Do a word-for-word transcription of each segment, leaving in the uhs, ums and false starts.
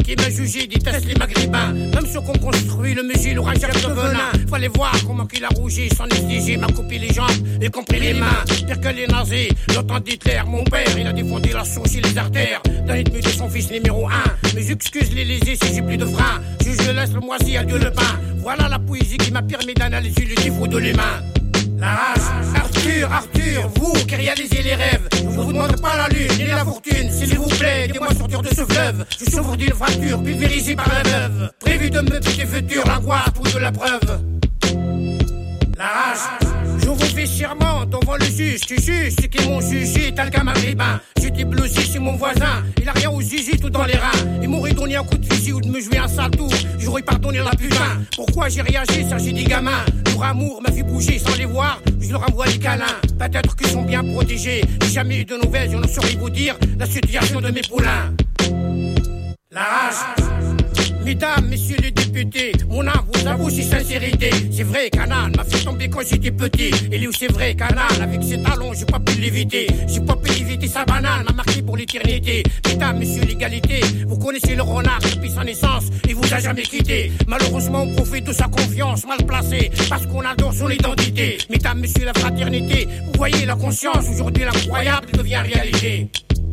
qui m'a jugé déteste les maghrébins. Même ceux qu'on construit le musil ou un chef de venin. Fallait voir comment qu'il a rougi, son exigé m'a coupé les jambes, y compris les mains. Pire que les nazis, le temps d'Hitler, mon père, il a défendu la source et les artères. D'un ennemi de son fils numéro un. Mais j'excuse les lésés si j'ai plus de frein. Juge je laisse le moisi, adieu le pain. Voilà la poésie qui m'a permis d'analyser le défaut de l'humain. La rage, Arthur, Arthur, vous qui réalisez les rêves. Je vous demande pas la lune ni la fortune, s'il vous plaît, aidez-moi à sortir de ce fleuve. Je souffre d'une fracture pulvérisée par la veuve. Prévu de me petit futur, l'angoisse ou de la preuve. La rage, je vous fais serment devant le juge. Tu juges ceux qui m'ont jugé, tel qu'un maghrébin. J'étais blousé chez mon voisin, il a rien au zizi, tout dans les reins. Il m'aurait donné un coup de fusil ou de me jouer un sale tour. J'aurais pardonné la putain. Pourquoi j'ai réagi, ça j'ai des gamins. Leur amour m'a fait bouger sans les voir, je leur envoie des câlins. Peut-être qu'ils sont bien protégés. J'ai jamais eu de nouvelles, je ne saurais vous dire la situation de mes poulains. La rage. Mesdames, messieurs les députés, mon âme vous avoue ses sincérité. C'est vrai qu'Anna m'a fait tomber quand j'étais petit. Et lui c'est vrai qu'Anna, avec ses talons, j'ai pas pu l'éviter. J'ai pas pu éviter sa banane, m'a marqué pour l'éternité. Mesdames, messieurs l'égalité, vous connaissez le renard depuis sa naissance, il vous a jamais quitté. Malheureusement on profite de sa confiance mal placée, parce qu'on adore son identité. Mesdames, messieurs la fraternité, vous voyez la conscience, aujourd'hui l'incroyable devient réalité.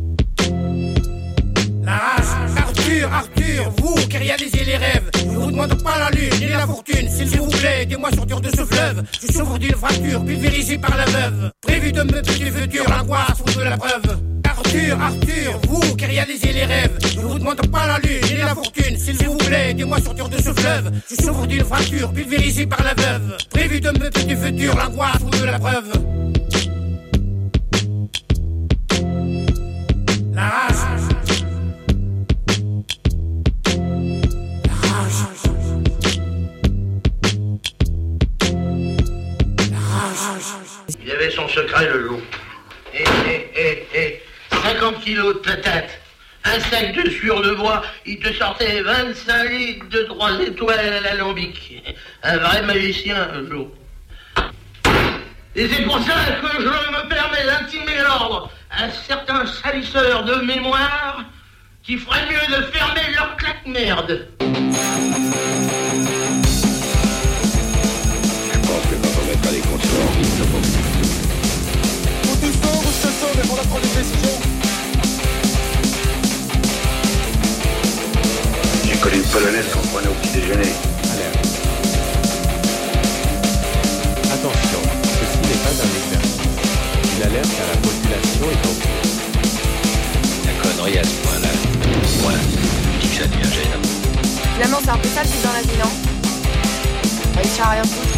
La rage, Arthur, Arthur, vous qui réalisez les rêves. Je vous demande pas la lune ni la fortune, s'il vous plaît, aidez-moi à sortir de ce fleuve. Je souffre d'une fracture pulvérisée par la veuve. Prévu de me petit futur, l'angoisse ou de la preuve. Arthur, Arthur, vous qui réalisez les rêves. Je vous demande pas la lune ni la fortune, s'il vous plaît, aidez-moi à sortir de ce fleuve. Je souffre d'une fracture pulvérisée par la veuve. Prévu de me petit futur, l'angoisse ou de la preuve. La rage. Il avait son secret, le loup. Et, et, et, et, cinquante kilos de patates, un sac de sueur de bois, il te sortait vingt-cinq litres de trois étoiles à l'alambic. Un vrai magicien, le loup. Et c'est pour ça que je me permets d'intimer l'ordre à certains salisseurs de mémoire qui feraient mieux de fermer leur claque-merde. Les comptes sur orbite, ça va. Où tu sors, où je te sors, mais pour la prendre une décision. J'ai connu une polonaise qu'on prenait au petit déjeuner. Alerte. Attention, ceci n'est pas un exercice. Une alerte à la population est en cours. La connerie à ce point-là. Moi, je dis que ça devient gênant. Finalement, c'est un peu ça le but dans la vie, non? Réussir à rien foutre.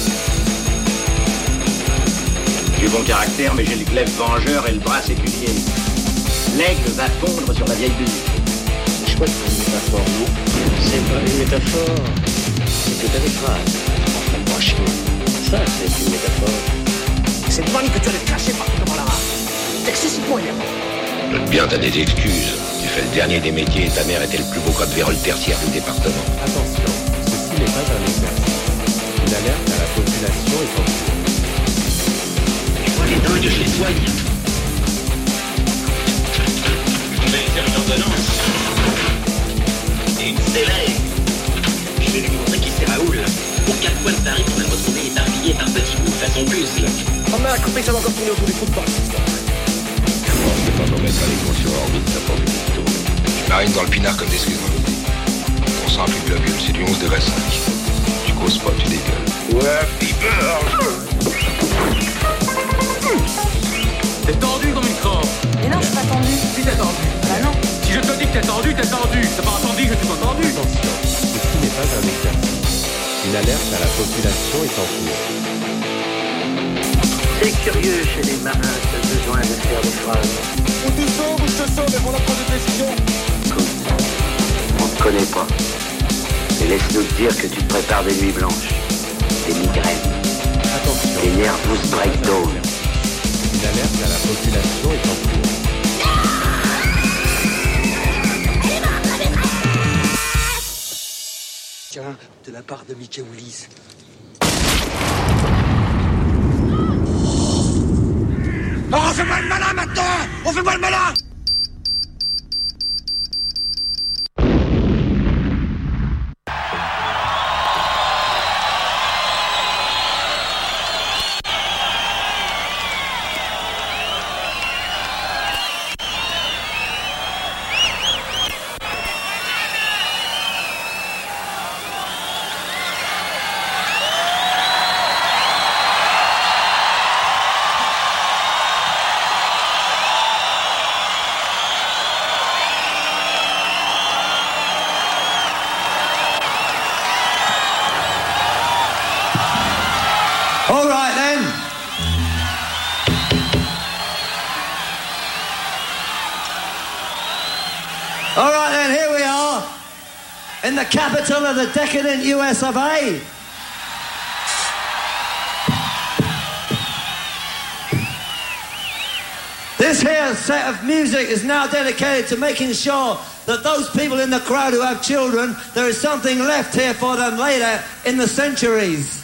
J'ai bon caractère, mais j'ai le glaive vengeur et le bras séculier. L'aigle va fondre sur la vieille buse. C'est chouette comme métaphore, non? C'est pas une métaphore. C'est tout à fait phrase. Enfin, moi, chier. Ça, c'est une métaphore. C'est bonne que tu allais te cacher partout devant la rage. Excessivement énervant. Doute bien, t'as des excuses. Tu fais le dernier des métiers et ta mère était le plus beau code vérole tertiaire du département. Attention, ceci n'est pas un exercice. Une alerte à la population est en cours. Les dingues, je les soigne. On va faire une ordonnance. Et une célèbre. Je vais lui montrer qui c'est Raoul. Pour quatre fois de Paris, on va le retrouver éparpillé par petits bouts façon puzzle. Oh merde, coupé, ça va encore tourner autour du trou de porte. C'est pas qu'on mettra les comptes sur orbite, ça porte du tour. Tu marines dans le pinard comme des excuse-moi. On sent plus de globule, c'est du onze degré cinq. Tu causes pas, tu dégueules. Ouais, pipeur. T'es tendu comme une crampe. Mais non, je suis pas tendu. Si t'es tendu. Bah non. Si je te dis que t'es tendu, t'es tendu. T'as pas entendu que tu m'as tendu. Attention, ceci n'est pas un exercice. Une alerte à la population est en cours. C'est curieux chez les marins, ce besoin de faire des phrases. Où tu sors, où je te sors, mais pour la prendre une décision. On te connaît pas. Et laisse-nous te dire que tu te prépares des nuits blanches, des migraines, Attention, des nervous breakdowns. une alerte à la population est en cours. Tiens, de la part de Mickey Willis. Oh, on fait pas le malin maintenant. On fait pas le malin. in the capital of the decadent U S of A. This here set of music is now dedicated to making sure that those people in the crowd who have children, there is something left here for them later in the centuries.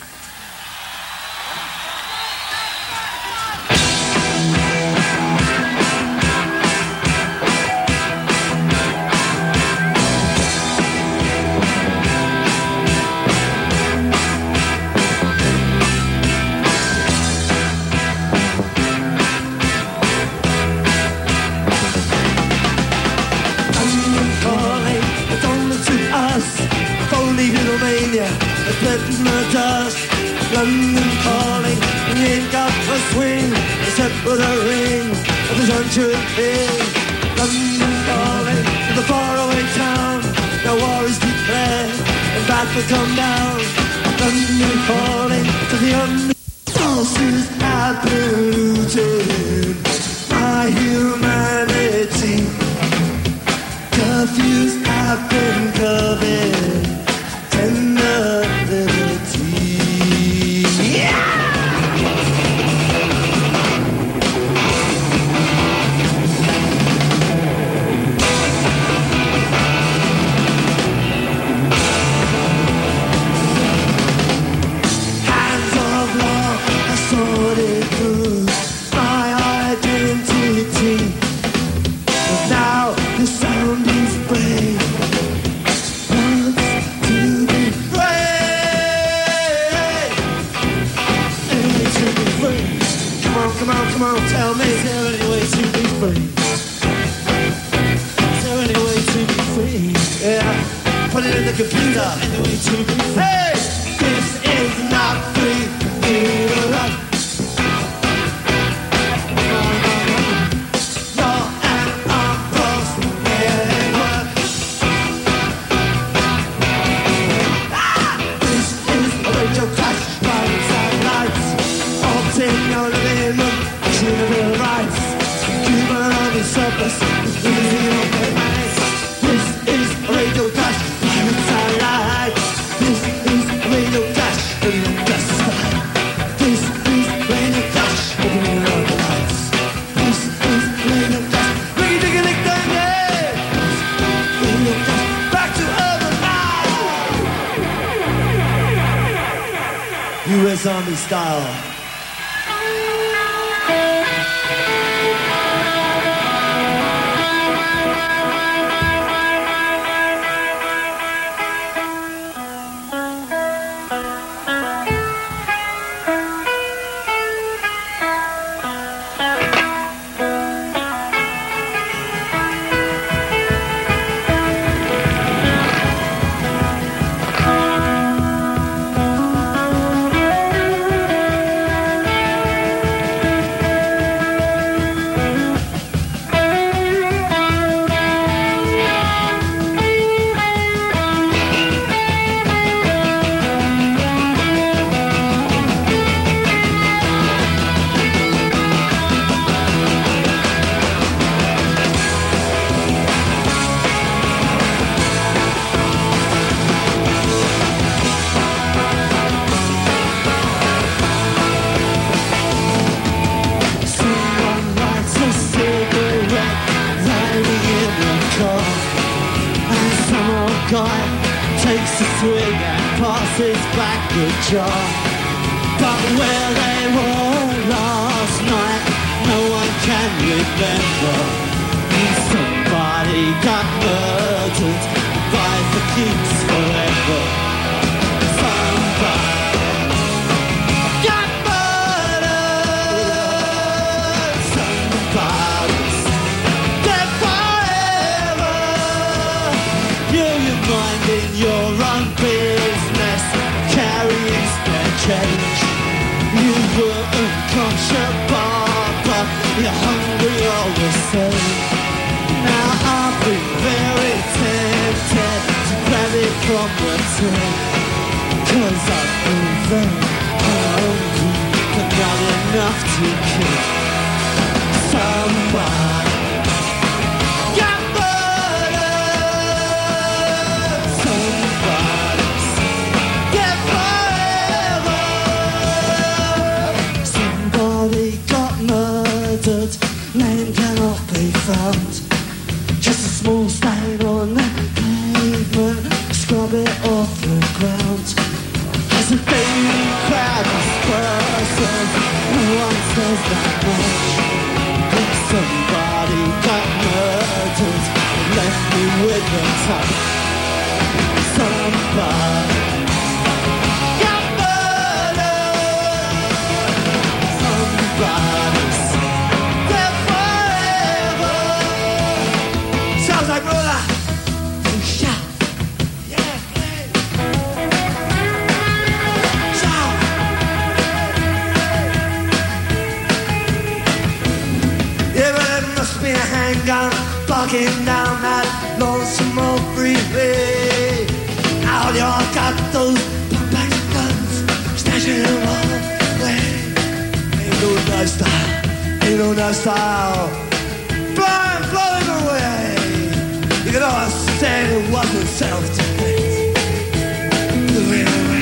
London calling, we ain't got a swing except for the ring of the sunshine thing. London calling to the faraway town, now war is declared and bad will come down. London calling to the under. Houses have been looted, my humanity. Curfews have been covered, tender liberty. Tell me, is there any way to be free? Is there any way to be free? Yeah, put it in the computer. Any way to be free? Hey, this is not free. Give it up. No, no, no. You're an unbossed network. Ah! This is a radio clash by satellites. Orbiting your living room. Civil rights, human army surplus, losing your minds. This is Radio Clash, pirate satellite. This is Radio Clash, radio clash. This is Radio Clash, opening up the lights. This is Radio Clash, Ricky Dicky Dick Dang, yeah. Radio Clash, back to urban life. U S Army style. Somebody with the top. Somebody got murdered. Somebody's dead forever. Sounds like brother. You shout. Yeah, play. Shout. Yeah, but it must be a handgun bugging down that lonesome old freeway. Out y'all got those pump-back guns stashing them all away. Ain't no nice style, ain't no nice style. Blind, blow him away. You can always say it wasn't self-defense. Blew him away.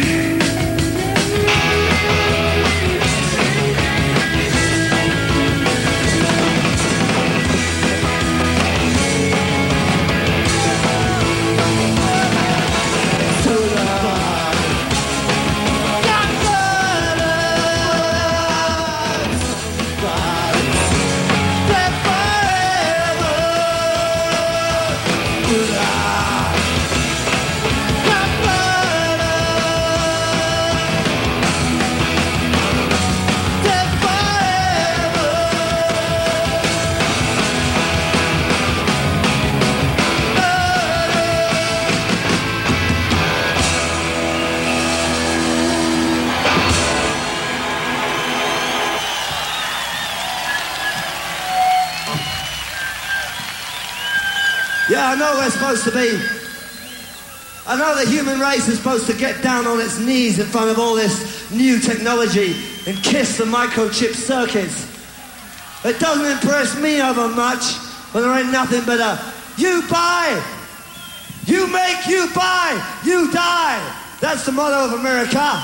Yeah, I know we're supposed to be. I know the human race is supposed to get down on its knees in front of all this new technology and kiss the microchip circuits. It doesn't impress me over much when there ain't nothing but a you buy, you make, you buy, you die. That's the motto of America.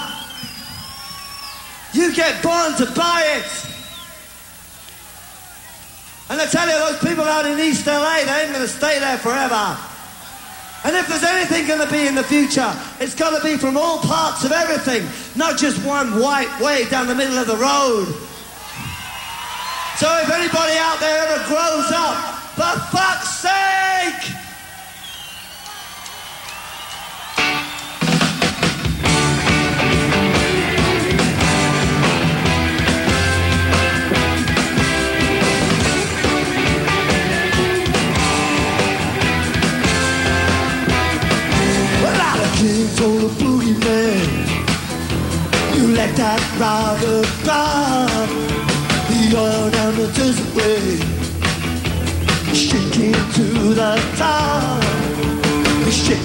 You get born to buy it. And I tell you, those people out in East L A, they ain't going to stay there forever. And if there's anything going to be in the future, it's going to be from all parts of everything, not just one white way down the middle of the road. So if anybody out there ever grows up, for fuck's sake! King told a boogeyman, you let that rider drive the oil down the desert way, shaking to the top. Shake.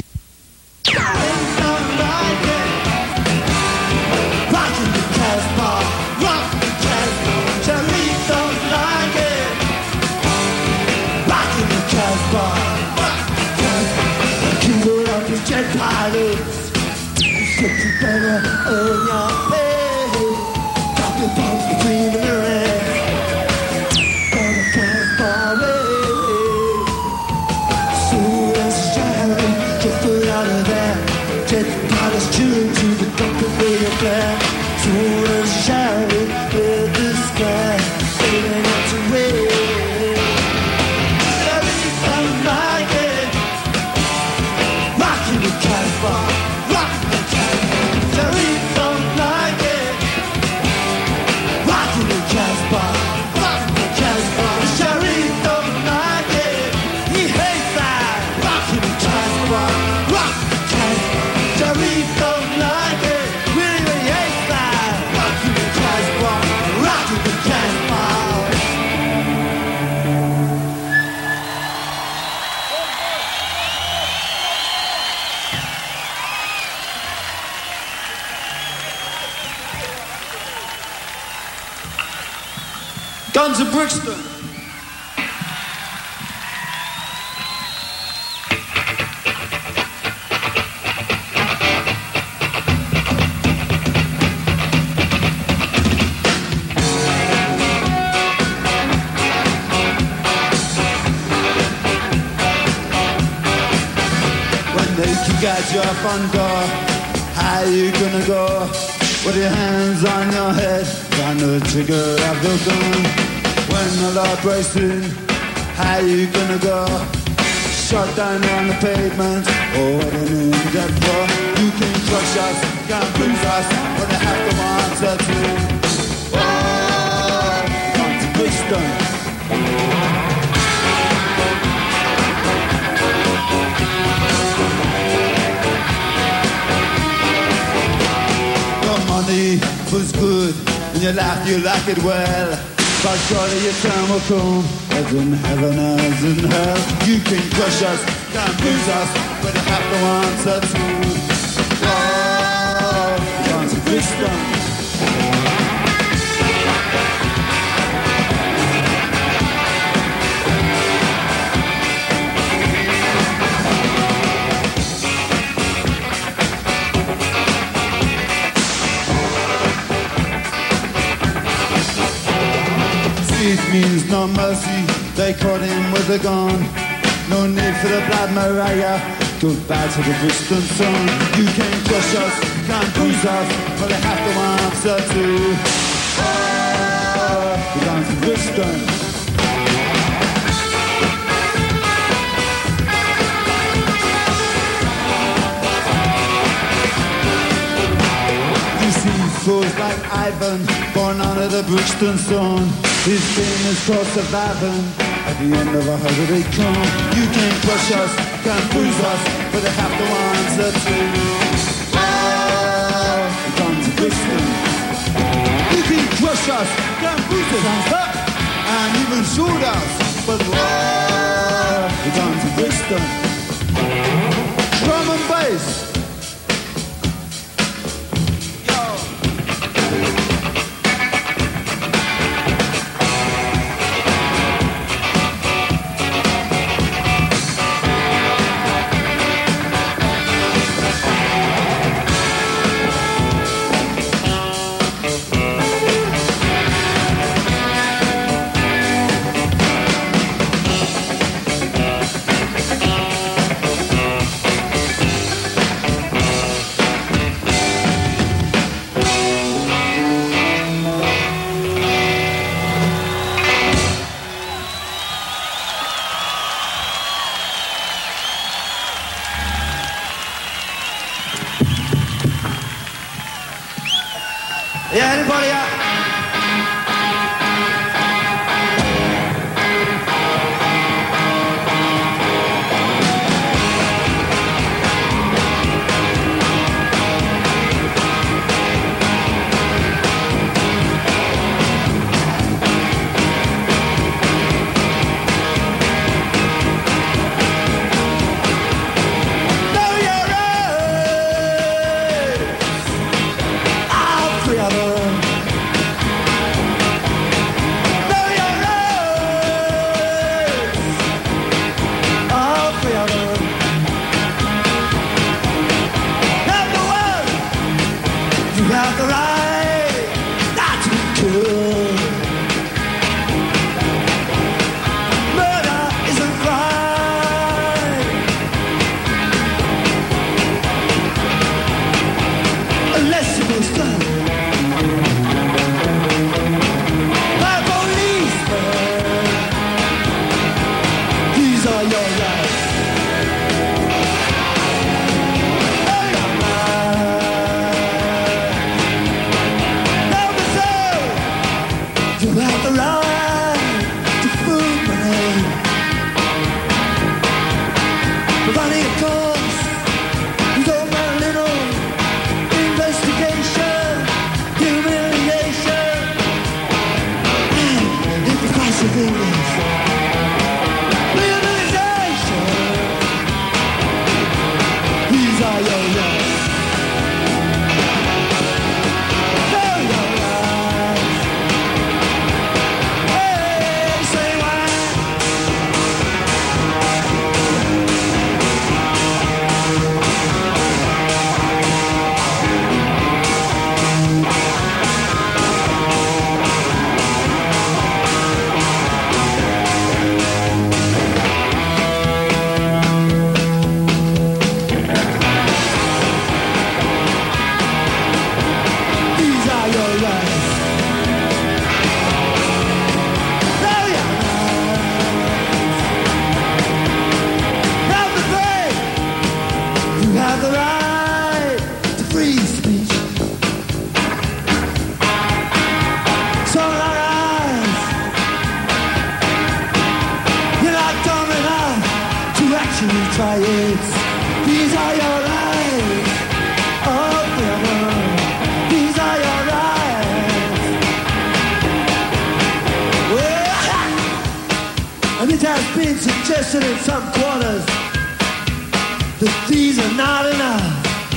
Rocking the Casbah, rocking the Casbah, Jerry don't like it. Rocking the Casbah. Jet pilots, you said you better earn your pay. Drop your bombs between the legs, on the Casbah way. Soon as Jerry just put out of there, jet pilots tuned to the dumping radio flare. Soon as Jerry heard the sky, fading out away. Guns of Brixton. When they kick at your front door, how you gonna go? With your hands on your head, on the trigger of the gun. When the Lord breaks in, how you gonna go? shot down on the pavement or waiting in dead floor. You can crush us, can't bruise us, but they have to answer to. Oh, come to Brixton. Your money was good, and you laughed, you like it well. But surely your time will come, as in heaven as in hell. You can crush us, can't bruise us, but you have to answer to. Oh, come to Brixton. It means no mercy, they caught him with a gun. No need for the blood Mariah, goodbye to the Brixton sun. You can crush us, can't bruise us, but they have to answer to. Oh, we're going to Brixton. You see fools like Ivan, born under the Brixton sun. His famous cross of Avon, at the end of a hundred they come. You can't crush us, can't bruise us, but they have to answer to. Oh, we come to Brixton. You can crush us, can't bruise us, and even shoot us, but oh, we come to Brixton. Drum and bass. Yeah, anybody out? These are your eyes. Oh, yeah. These are your eyes. Well, and it has been suggested in some quarters that these are not enough.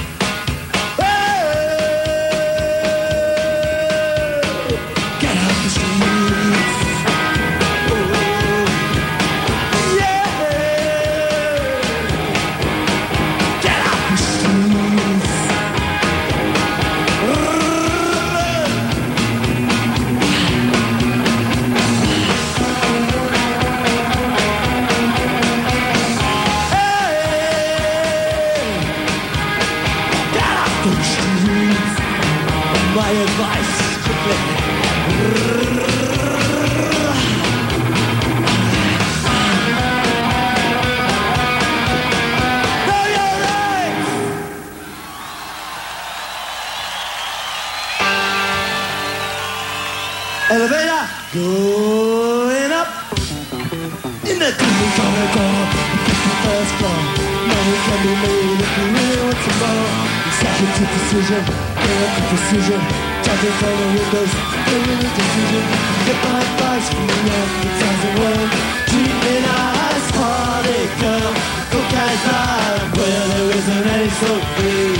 Elevator going up in the demon corridor. First floor, money can be made if you really want some more. Executive decision, direct precision, jumping from the windows, making a decision. Get my advice from the advertising world. Treat me nice, party girl. Cook as life where there isn't any so free.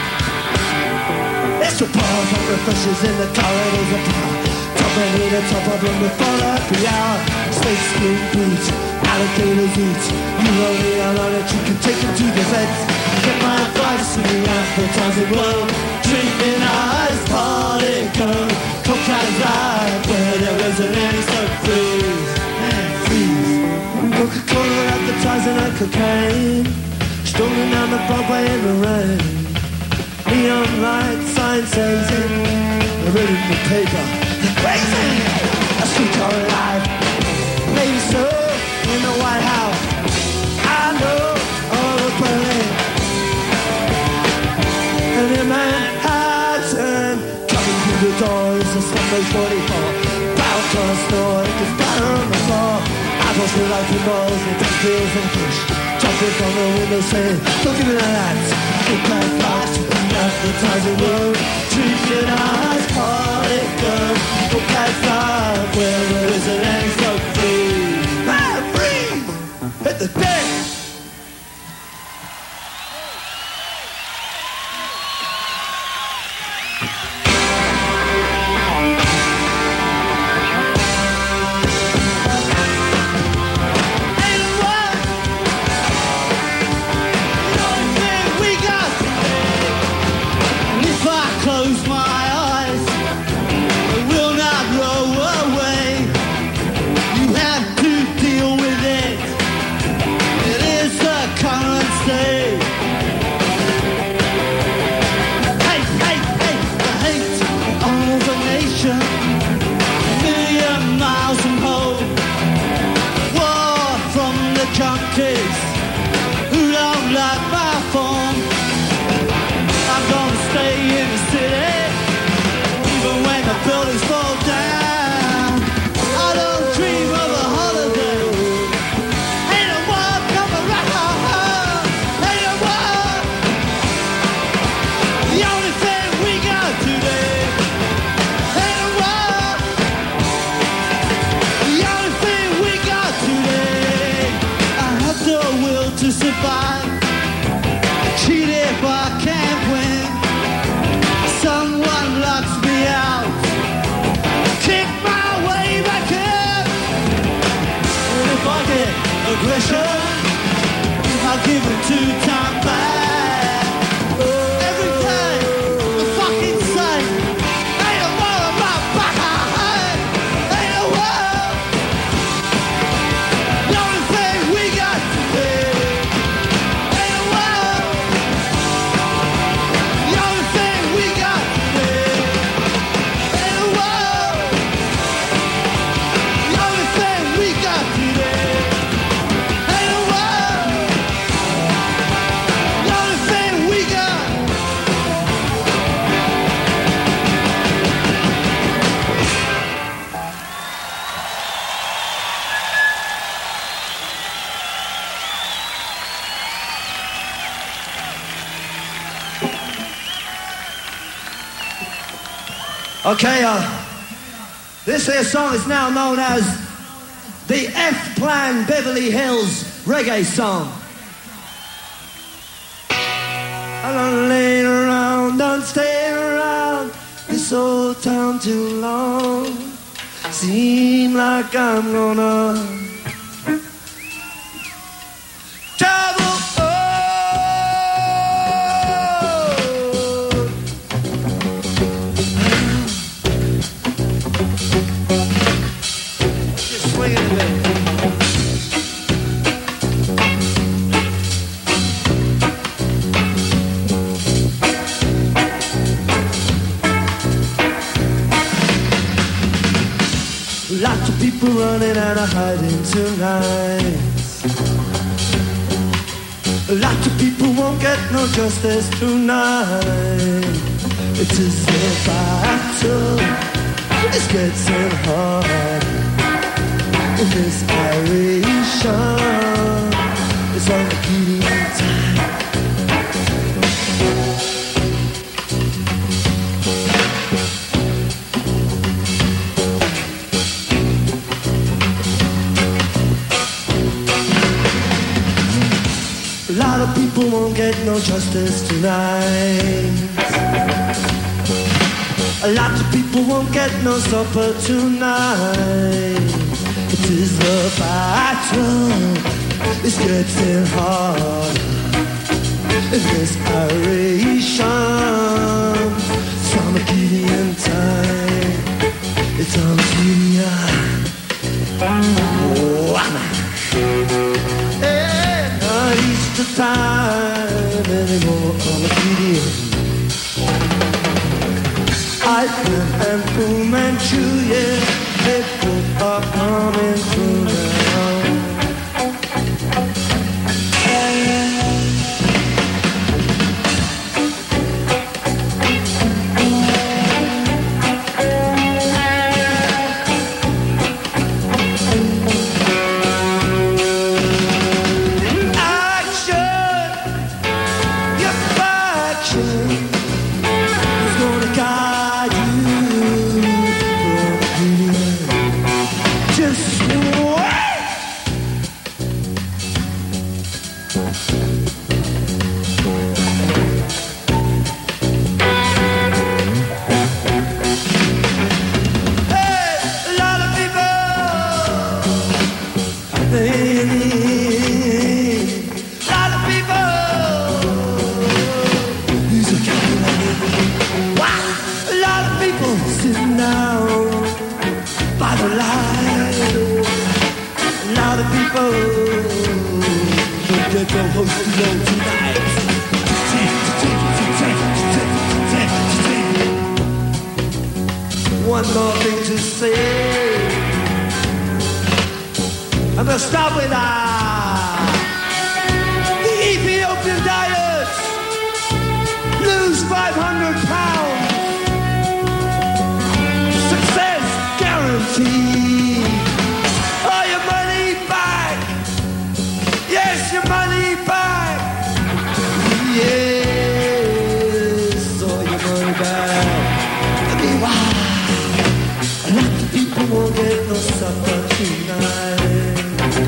Extra bars and refreshers in the corridors of power. Top of the top of them before happy hour. Space spoon boots, alligators eat. You only on it, you can take them to the vets. Get my advice in the advertising world. Treat me nice, party girl. Cocaine life where there isn't any so freeze. Freeze. Coca-Cola advertising and cocaine. Strolling down the Broadway in the rain. Neon light sign says in the reading the paper. Crazy, a sweet or alive. Maybe so in the White House. I know all the Berlin. And in Manhattan, coming through the door is a Sunday forty-four. Bounce on a snore, it gets better on the floor. Apples with like balls and textiles and fish. Jumping from the window saying, don't give me that lights. Get back fast to the advertising world. Treat me nice, party girl. Go past life where there isn't any so free. Ah, freeze! Hit the deck! I'll give it two times back. Every day, the fucking same. Ain't a more of my back. Ain't a world. The only thing we got to do. Ain't a world. The only thing we got to do. Ain't a world. The only thing we got to do. Ain't a world. Okay, uh, this here song is now known as the F-Plan Beverly Hills reggae song. I don't lay around, don't stay around this old town too long. Seem like I'm gonna travel. Just swing it away. Lots of people running and hiding tonight. Lots of people won't get no justice tonight. It is a battle. It's getting hard. In this iration, it's all beginning time. A lot of people won't get no justice tonight. A lot of people won't get no supper tonight. It is the battle. It's getting hard. In this iration, it's Armageddon time. It's Armageddon. Oh, I'm the time anymore on the P D M. Iceland and Fu Manchu, yeah, they both are coming through now. One more thing to say. I'm gonna stop with that. The Ethiopian diet. Lose five hundred pounds. Success guaranteed. All your money back. Yes, your money back. Yes, all your money back. I mean, wow. A lot of people won't get no supper tonight.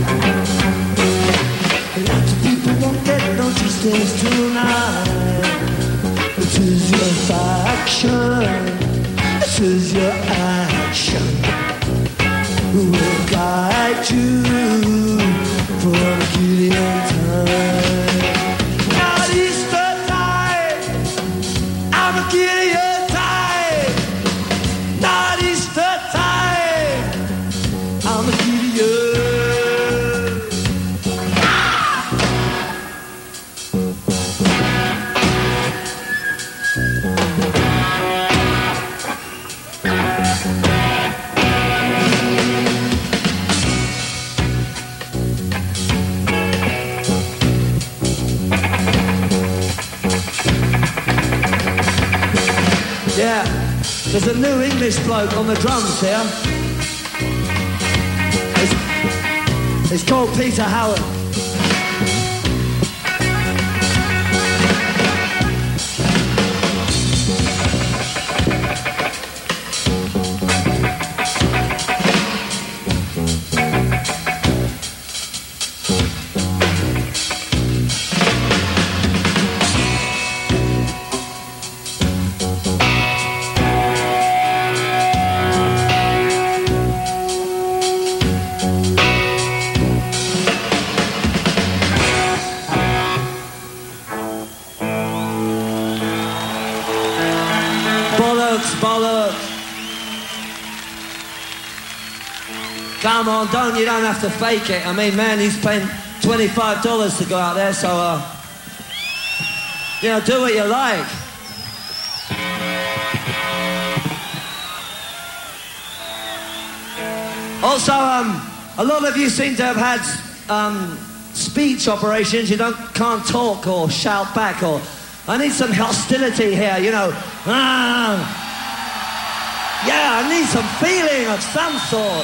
A lot of people won't get no justice tonight. This is your faction. This is your action. Who will guide you from Gideon time? Not Easter time. I'm a Gideon time. Not Easter time. I'm a Gideon. Yeah, there's a new English bloke on the drums here. It's, it's called Peter Howard. That's bollocks. Come on, don't, you don't have to fake it. I mean, man, you spent twenty-five dollars to go out there, so, uh, you know, do what you like. Also, um, a lot of you seem to have had, um, speech operations. You don't, can't talk or shout back or... I need some hostility here, you know. Ah. Yeah, I need some feeling of some sort.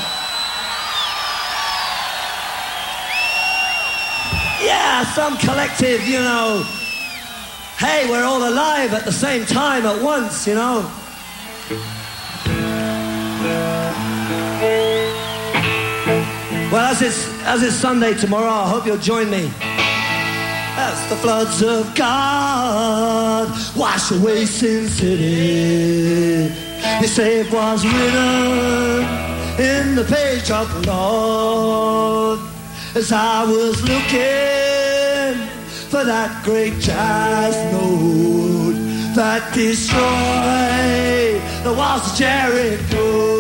Yeah, some collective, you know, hey, we're all alive at the same time at once, you know. Well, as it's, as it's Sunday tomorrow, I hope you'll join me. As the floods of God wash away Sin City, His save was written in the page of the Lord. As I was looking for that great jazz note that destroyed the walls of Jericho.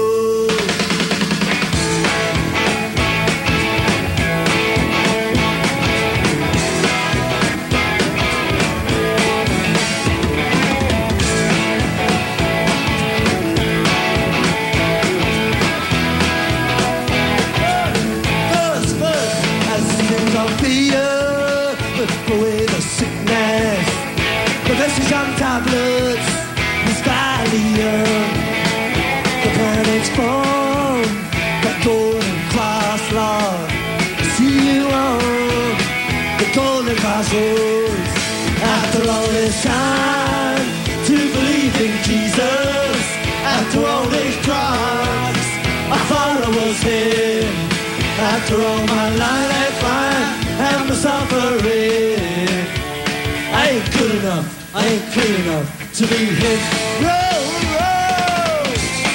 Tablets, Miss Valium, the planet's form, that golden cross, Lord. See you on the golden crossroads. After all this time, to believe in Jesus. After all these drugs, I thought I was Him. After all my life I find and my suffering, I ain't good enough. I ain't clean enough to be him. Roll, roll!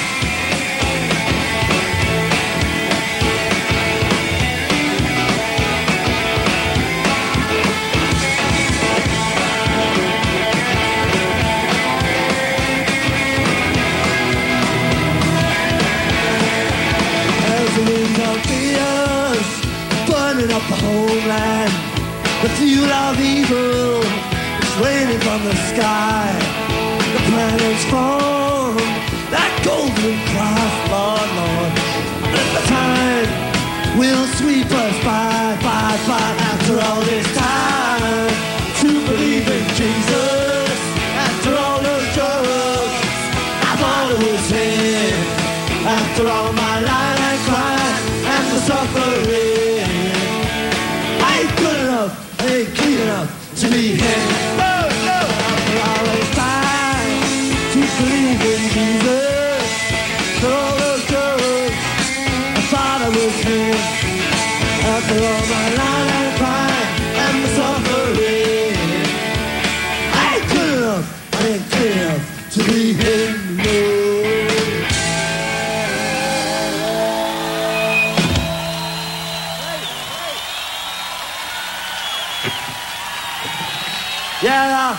As the wind continues, burning up the homeland, the fuel of evil raining from the sky, the planets form that golden cross, Lord, Lord. At the time will sweep us by, by, by. After all this time, to believe in Jesus. After all those drugs, I thought it was Him. After all my life and crime and the suffering, I ain't good enough, I ain't clean enough to be Him. After all my life and crime and my suffering, I ain't good enough, I ain't clear enough to be Him, no. Yeah, uh,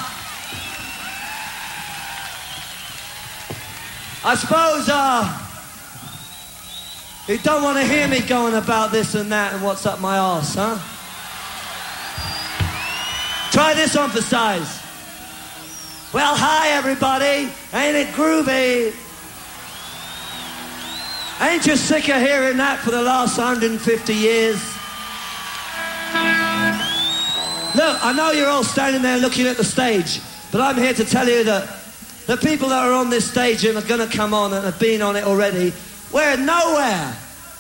I suppose, uh, you don't want to hear me going about this and that and what's up my arse, huh? Try this on for size. Well, hi everybody, ain't it groovy? Ain't you sick of hearing that for the last one hundred fifty years? Look, I know you're all standing there looking at the stage, but I'm here to tell you that the people that are on this stage and are going to come on and have been on it already, we're nowhere.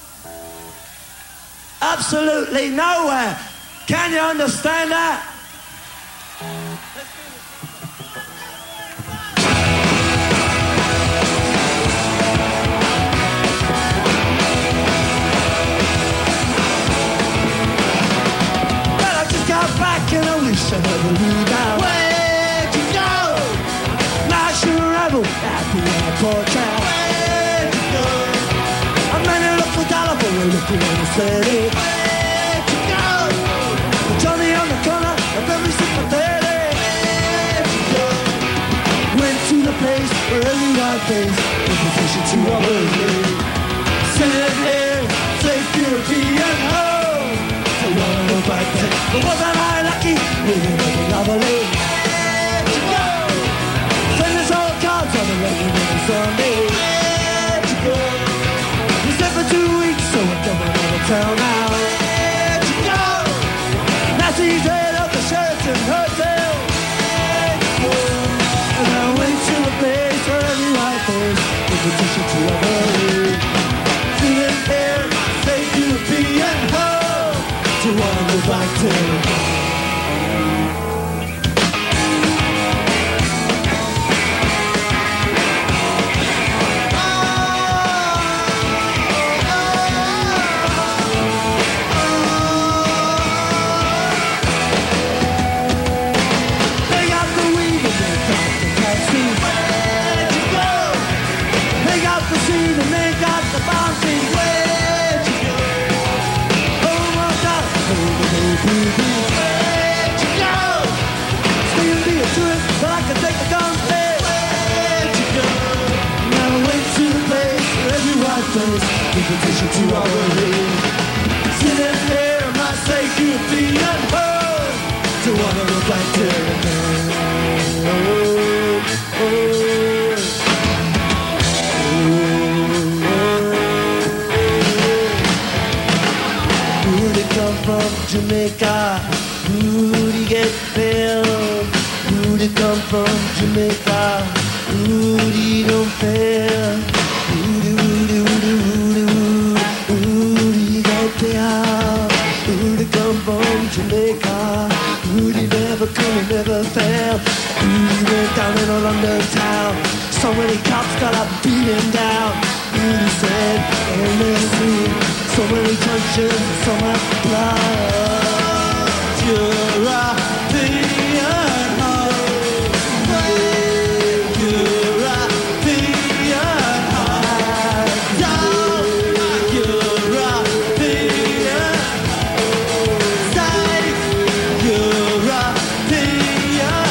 Absolutely nowhere. Can you understand that? Well, I just got back and I wish I never knew that. Where'd you go? National rebel at the airport trail. Where'd you go? I'm in a local dollar for a local in the city. Where'd you go? Johnny on the corner of every single day. Where'd you go? Went to the place where everyone white face, in position to overlay. Sitting here, safe European home, to one of the white face. But wasn't I lucky? Living like a lovely. Where'd you go? Send us all cards on the record on Sunday. Where'd you go? You said for two weeks, so I'm coming out of town now. Where'd you go? Nazis head up the Sheraton Hotel. Where'd you go? And I went to a place where every white face, in petition to overlay. Feeling here, safe European home, to one who's like to. Petition to overlay. Sitting there, my safe European home, to one of the black terror. Oh, oh, oh. Who'd he come from Jamaica? Who'd he get there? Who'd he come from Jamaica? Who'd he don't fair? Who'd he, who'd he, who'd he, who'd he, who'd he get there? Who'd he come from Jamaica? Who'd he never come, he never fail? Who'd he went down in a London town? So many cops got up, beat him down. Who'd he said, oh, mercy, so many junctions, so much blood. European home, European home, down, European, safe, European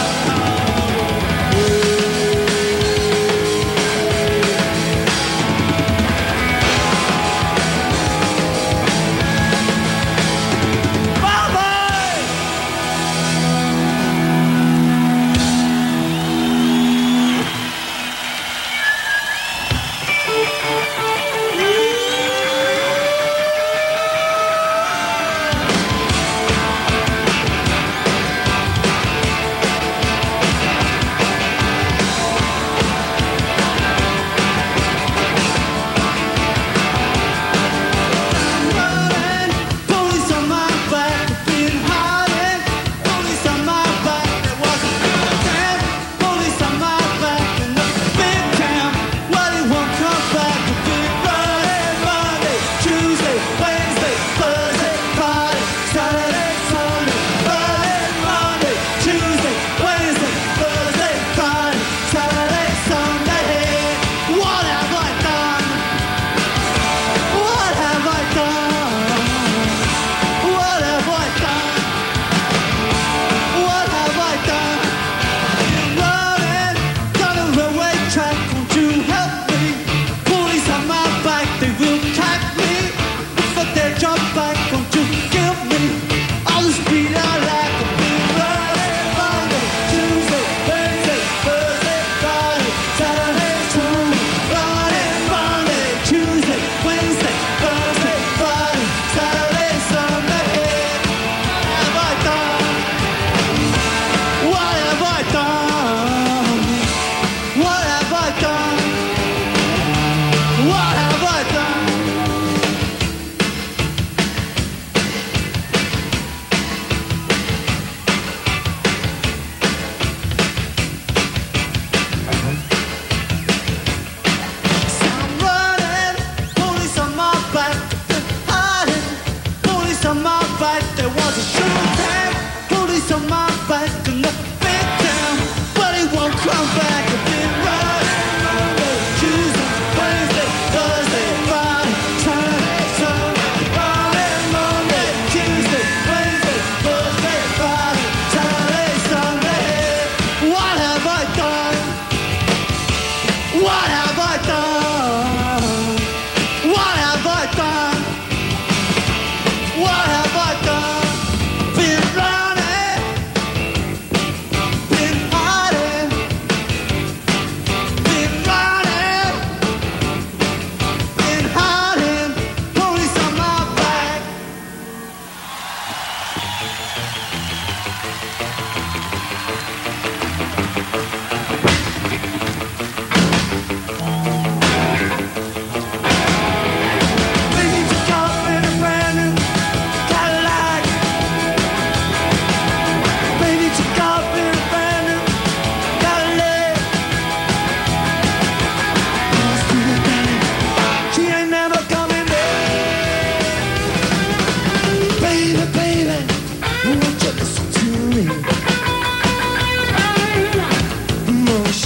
home. Bye-bye!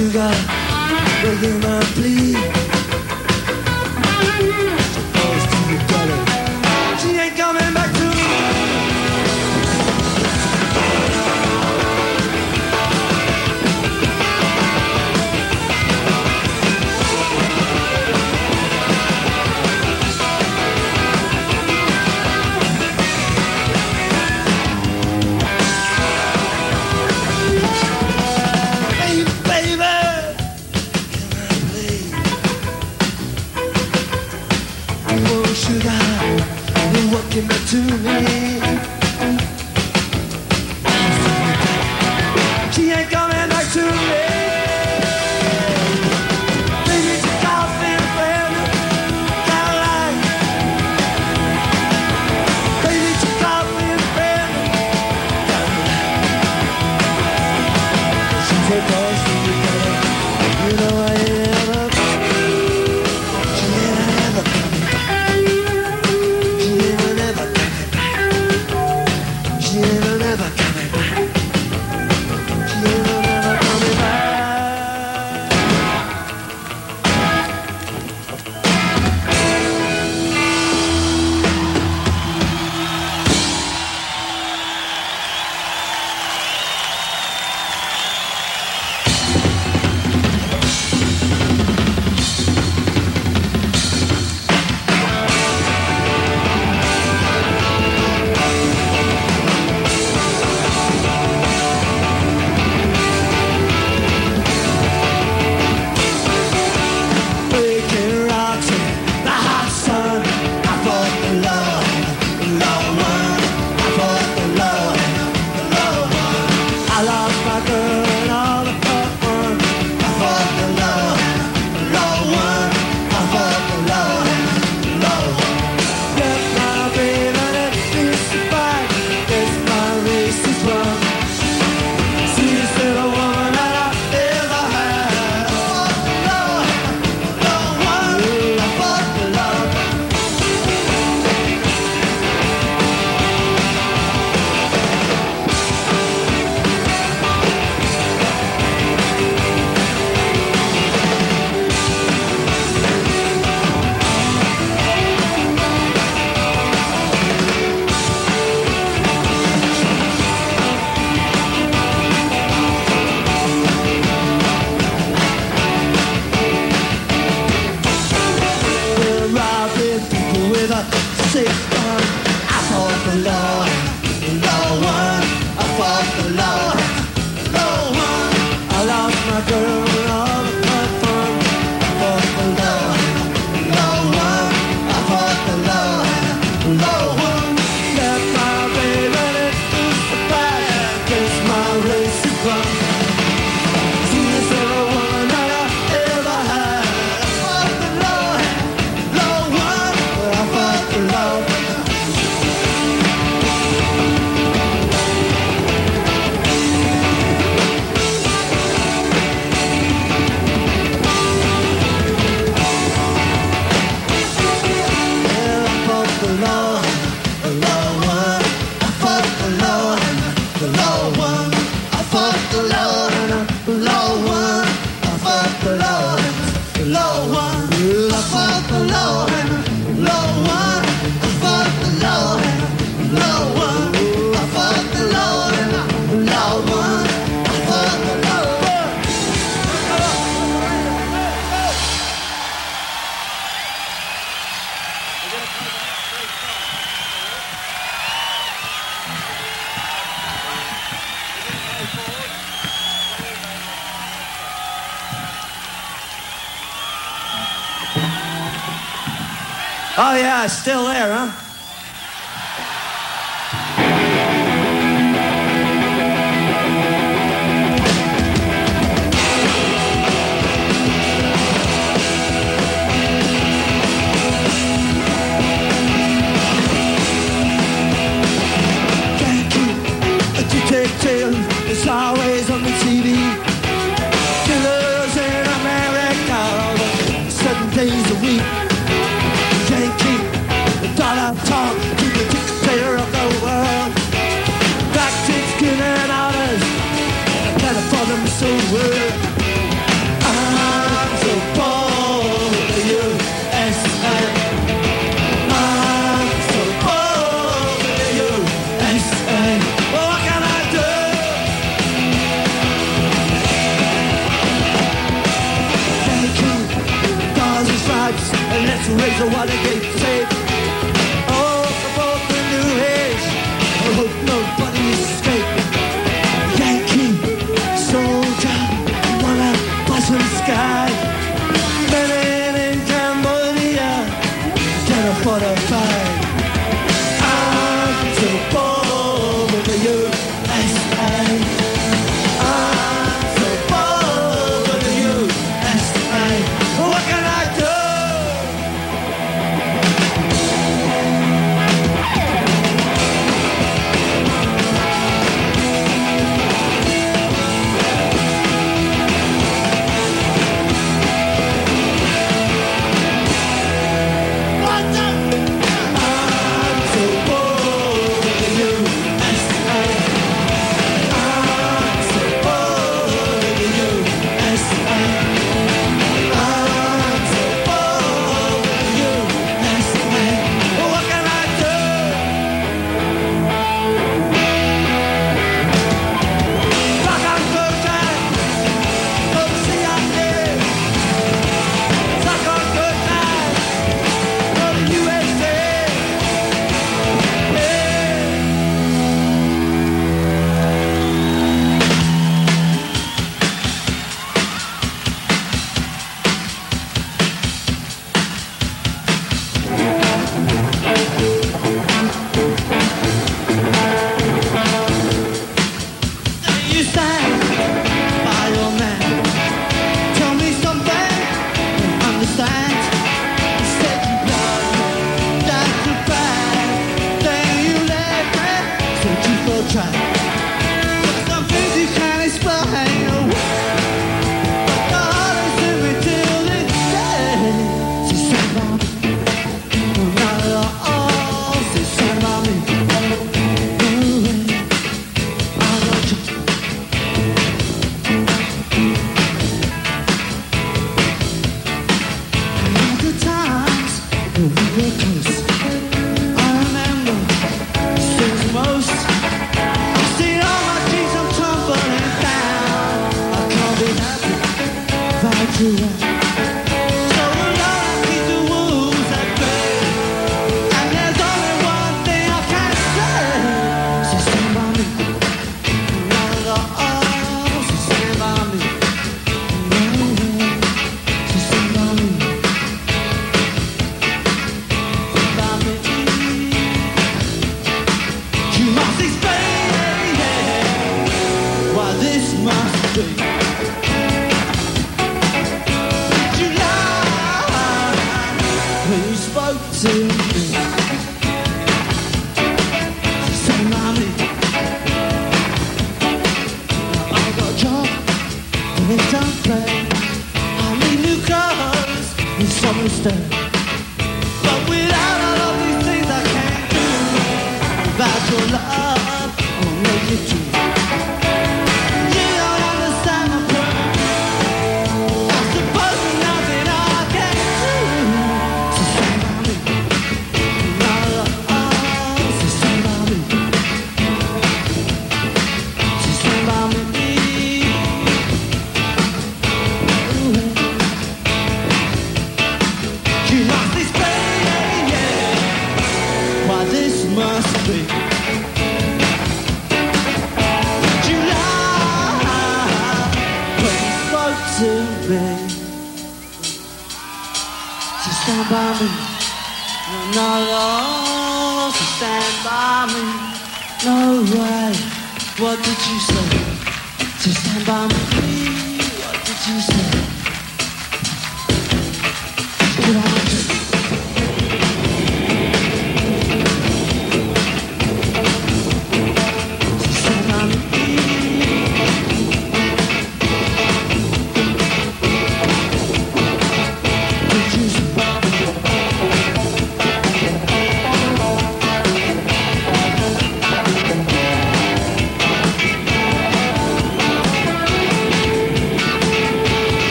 sugar, begging my plea. Goes to the gully. She ain't coming back to me. Give it to me. She ain't coming back to me. Baby, she calls me a friend, Caroline. Baby, she calls me a friend, Caroline. She said, "Cause she together, you know I ain't ever coming. She ain't ever coming back. She ain't never coming back. She ain't never coming back. She ain't never coming back. Breaking rocks in the hot sun. I fought the Lord, the Lord won. I fought the Lord, the Lord won. I lost my girl and all the fun. I fought the Lord, the Lord won. I fought the Lord, the Lord won. Left my baby and it's goodbye. Guess my race is run. She's the woman that I ever had. I fought the Lord, the Lord won. I fought the Lord. We're robbing people with a sick gun. I fought the Lord, the Lord won. I fought the Lord, the Lord won. I lost my girl and all of my fun. I fought the Lord, the Lord won. I fought the Lord, the Lord won. Left my baby and it's goodbye. Guess my race is run. She's the woman that I ever had. I fought the Lord, Lord won. I fought the Lord. Yeah, I fought the Lord, the Lord won. I fought the Lord, the Lord won. I fought the Lord, the Lord won. I fought the Lord, the Lord won. I fought the Lord, the Lord won. I fought the Lord, the Lord won. I fought the Lord, the Lord won. I fought the Lord. Oh yeah, it's still there, huh? Thank you, a detective is always on the T V. Killers in America, all the seven days a week. Can't keep the dollar talk to the dictator of the world. Black chicks giving orders, and a plan for them so well. that's a razor Watergate tape. Oh, for both the new age, I hope nobody escape. Yankee, soldier, wanna bottom sky. Men in Cambodia, get a forty-five. I'm so bored with the U S A. I'm so bored with the U S A. What can I do?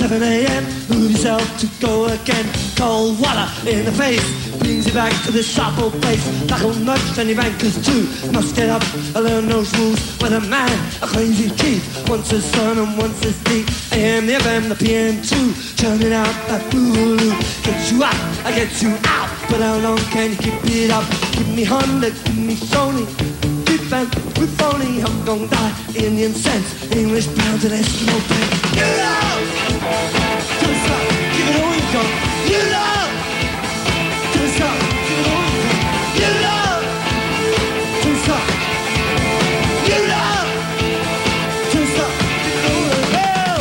seven a.m. Move yourself to go again. Cold water in the face brings you back to this sharp old place. Like a nudge and your bankers too must get up and learn those rules. When a man, a crazy kid, once a son and once a deep. A M, the F M, the P M too, turning out that boogaloo. Gets you up, I get you out, but how long can you keep it up? Give me Honda, give me Sony, deep and with phony. I'm gonna die, Indian cents, English pounds and Eskimo pence. You know, just up, give it all you got. You know, just up, give it all you got. You know, just up, you know, just up, give it all you got.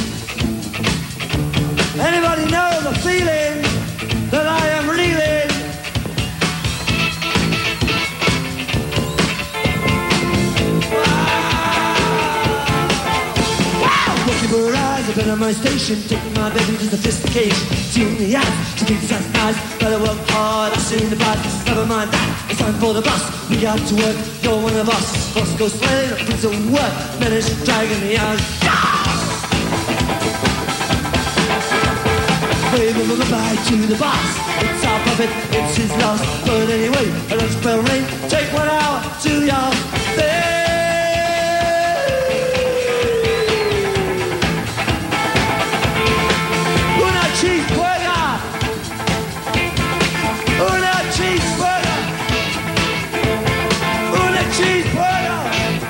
Anybody know the feeling that I am reeling? Looking for eyes, I've been on my station, taking my baby to sophistication. Seeing the eyes, to keep us nice, better work hard, I've seen the bad. Never mind that, it's time for the bus. We got to work, you're one of us. Boss goes swelling, a piece of work, managed dragging the eyes. Waving goodbye to the boss. It's our puppet, it's his loss. But anyway, a lunch bell ring. Take one hour to your thing. Una cheeseburger. Una cheeseburger. Una cheeseburger.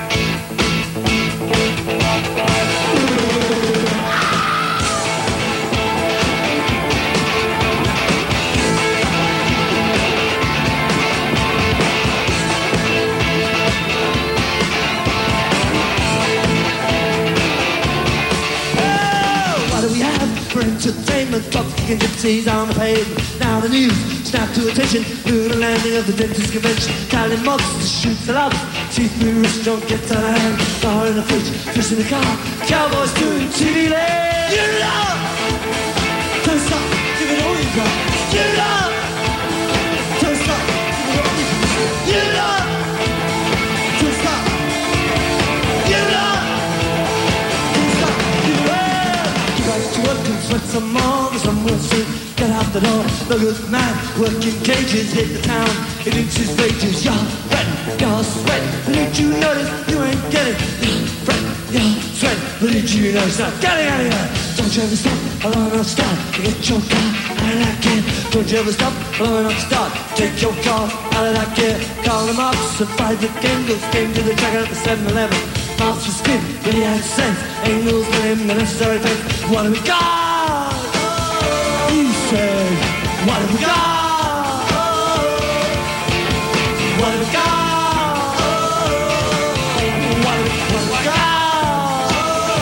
For entertainment, cops kicking gypsies on the pavement. Now the news, snap to attention. Lunar landing of the dentist convention. Italian mobs to shoot the lobs. Seafood restaurant gets out of hand. Bar in the fridge, fish in the car. Cowboys doing T V land. You know, don't stop, give it all you got. You know, don't stop, give it all you got. You know, don't stop, you know, don't stop, give it all. You guys to work and sweat some more. Some will soon get out the door. The good man working cages hit the town. He thinks his wages. You're fretting, you're sweating. But did you notice you ain't getting? You're fretting, you're sweating. But did you notice not getting out of here? Don't you ever stop, along and start. Get your car out of that gear. Don't you ever stop, along and start. Take your car out of that gear. Call them up, survive the game. Go spin to the track at the seven eleven. Mouth to spin, but he had sense. Angles with him, the necessary things. What do we got? He said, what do we got? What do we got? What do we, what do we got?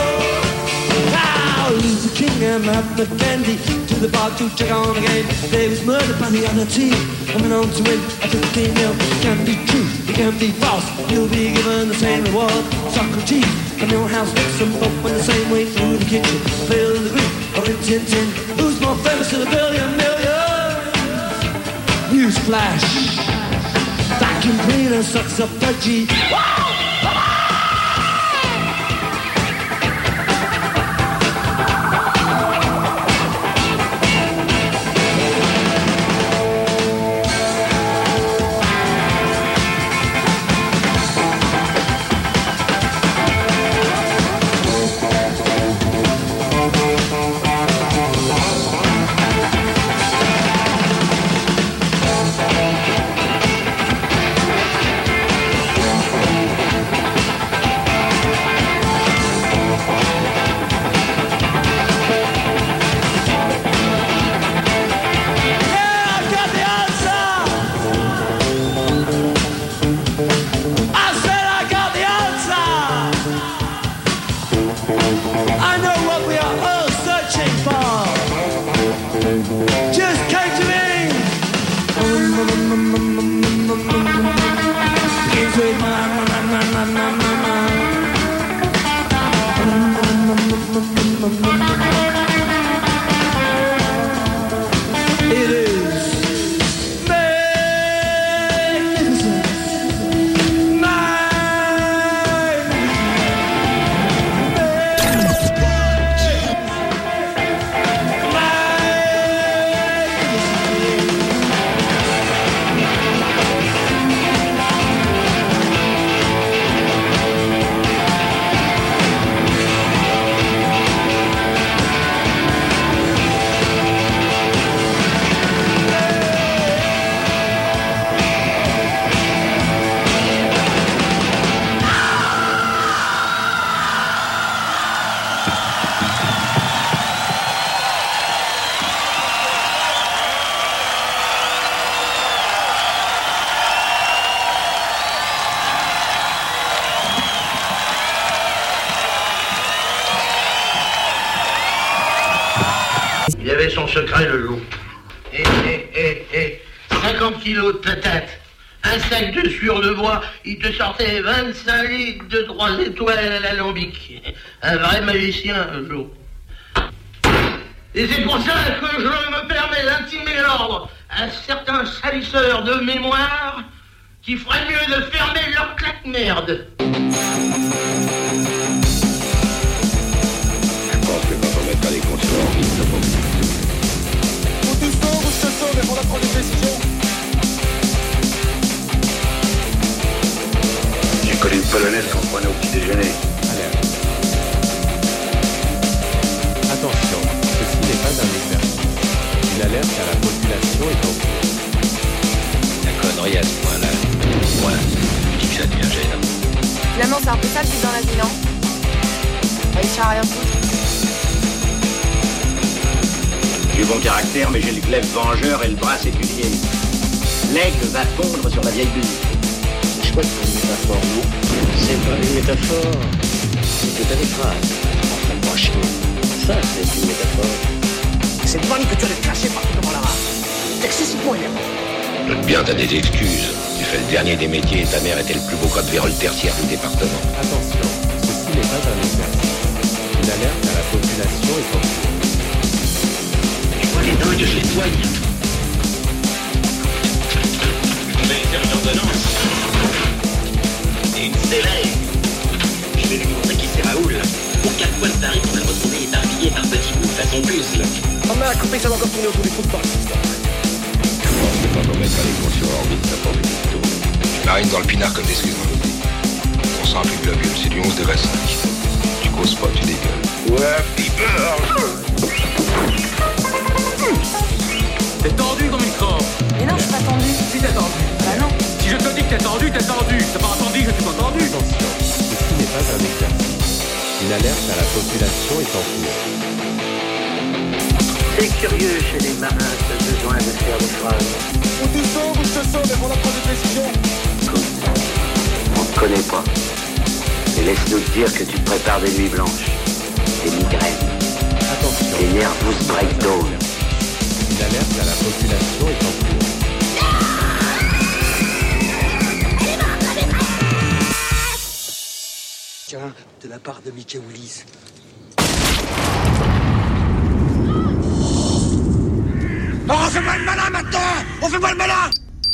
Now, Luther King and Mahatma Gandhi to the bar to check on the game. They was murdered by the other team. Coming on to win a fifteen nil. It can be true, it can be false. You'll be given the same reward. Socrates, and your house mix them both went the same way through the kitchen. Fill the Greek or in Tintin. Who's more famous than a billion million? Newsflash. Vacuum cleaner sucks up pudgy. Wow! y avait son secret, le loup. Et, et, et, et, cinquante kilos de patates, un sac de sueur de bois, il te sortait vingt-cinq litres de trois étoiles à l'alambic. Un vrai magicien, le loup. Et c'est pour ça que je me permets d'intimer l'ordre à certains salisseurs de mémoire qui ferait mieux de fermer leur claque-merde. Je pense que quand on mettra les comptes sur l'orbite, ça va Ou tu sors ou je te sors, mais pour la prendre une décision. J'ai connu une polonaise qu'on prenait au petit déjeuner. Alerte. Attention, ceci n'est pas un exercice. Une alerte à la population est en cours. La connerie à ce point-là. Moi, je dis que ça devient gênant. Finalement, c'est un peu ça le but dans la vie, non? Réussir à rien foutre. J'ai bon caractère, mais j'ai le glaive vengeur et le bras séculier. L'aigle va fondre sur la vieille bulle. C'est chouette pour une métaphore, non? C'est pas une métaphore. C'est que t'as des phrases. Enfin, pas chier. Ça, c'est une métaphore. C'est bonne que tu as le caché partout devant la rame. C'est excessivement énervant. Doute bien, t'as des excuses. Tu fais le dernier des métiers et ta mère était le plus beau code vérole tertiaire du département. Attention, ceci n'est pas un exercice. Une alerte à la population est en cours. Je vois les dingues, je les soigne. Je vais faire une ordonnance. Et une célèbre. Je vais lui montrer qui c'est Raoul. Pour quatre fois le tarif, on va le retrouver éparpillé par petits bouts façon puzzle. On m'a coupé, ça va encore tourner autour du trou de porte. Je pense que quand on mettra les comptes sur l'orbite, ça va vite tourner. Tu marines dans le pinard comme des excuse-moi. Ton sang plus globule, c'est du onze degré cinq. Tu causes pas, tu dégueules. Ouais, piper. T'es tendu comme une crampe. Mais non, je suis pas tendu. Si t'es tendu. Bah non. Si je te dis que t'es tendu, t'es tendu. T'as pas entendu que tu t'es tendu. Attention, ceci n'est pas un exercice. Une alerte à la population est en cours. C'est curieux chez les marins, ce besoin de faire des phrases. Ou tu sors ou je te sors, mais pour la prendre une décision. On te connaît pas. Et laisse-nous te dire que tu te prépares des nuits blanches, des migraines, Attention, des nervous breakdowns. une alerte à la population est en cours. Tiens, de la part de Mickey Willis. Oh, on fait pas le malin maintenant! On fait pas le malin!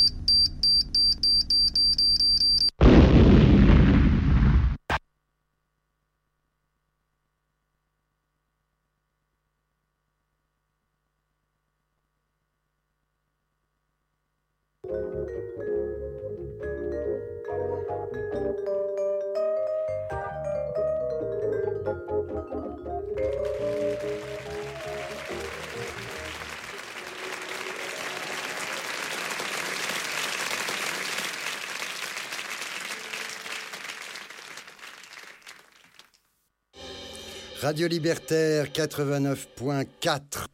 Radio Libertaire quatre-vingt-neuf point quatre.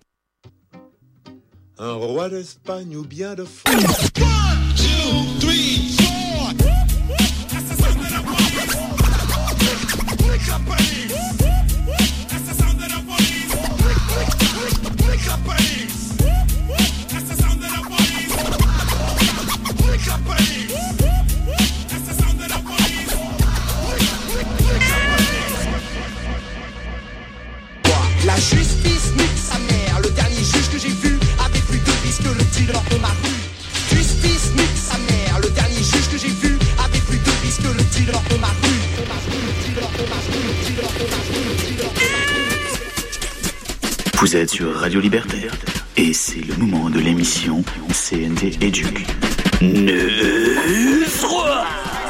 Un roi d'Espagne ou bien de France. La justice nique sa mère. Le dernier juge que j'ai vu avait plus de vis que le dealer de ma rue. Justice nique sa mère. Le dernier juge que j'ai vu avait plus de vis que le dealer de ma rue. Vous êtes sur Radio Libertaire et c'est le moment de l'émission C N T Éduque. neuf trois.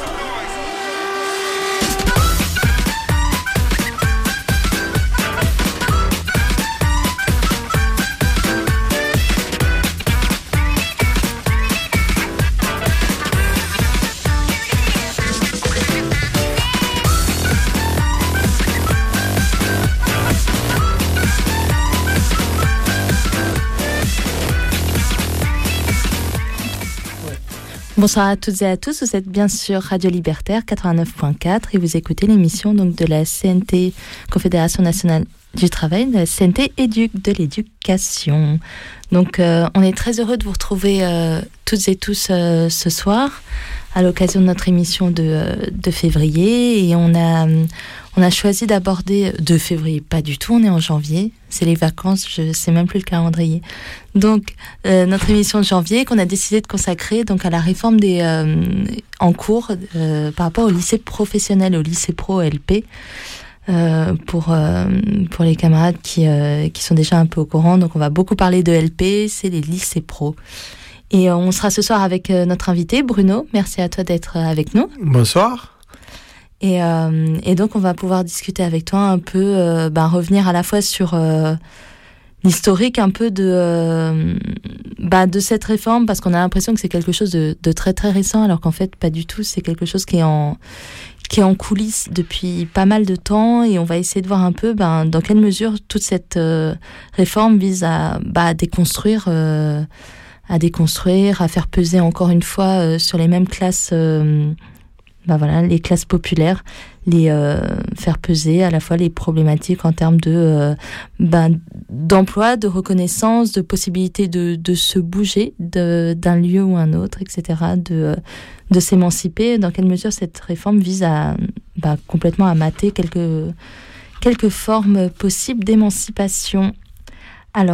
Bonsoir à toutes et à tous, vous êtes bien sûr Radio Libertaire quatre-vingt-neuf point quatre et vous écoutez l'émission donc de la C N T, Confédération nationale du travail de la C N T Éduc, de l'éducation. Donc euh, on est très heureux de vous retrouver euh, toutes et tous euh, ce soir à l'occasion de notre émission de, euh, de février, et on a, on a choisi d'aborder de février, pas du tout, on est en janvier, c'est les vacances, je sais même plus le calendrier. Donc euh, notre émission de janvier qu'on a décidé de consacrer donc à la réforme des euh, en cours euh, par rapport au lycée professionnel, au lycée pro L P. Euh, pour euh, pour les camarades qui euh, qui sont déjà un peu au courant, donc on va beaucoup parler de L P, c'est les lycées pro. Et euh, on sera ce soir avec euh, notre invité Bruno. Merci à toi d'être avec nous. Bonsoir. Et euh, et donc on va pouvoir discuter avec toi un peu, euh, ben revenir à la fois sur euh, l'historique un peu de euh, bah de cette réforme, parce qu'on a l'impression que c'est quelque chose de de très très récent, alors qu'en fait pas du tout. C'est quelque chose qui est en qui est en coulisses depuis pas mal de temps, et on va essayer de voir un peu ben, dans quelle mesure toute cette euh, réforme vise à, bah, à déconstruire, euh, à déconstruire, à faire peser encore une fois euh, sur les mêmes classes, euh, bah voilà, les classes populaires, les euh, faire peser à la fois les problématiques en termes de euh, ben, d'emploi, de reconnaissance, de possibilité de de se bouger de, d'un lieu ou un autre, et cetera, de de s'émanciper. Dans quelle mesure cette réforme vise à bah, complètement à mater quelques quelques formes possibles d'émancipation.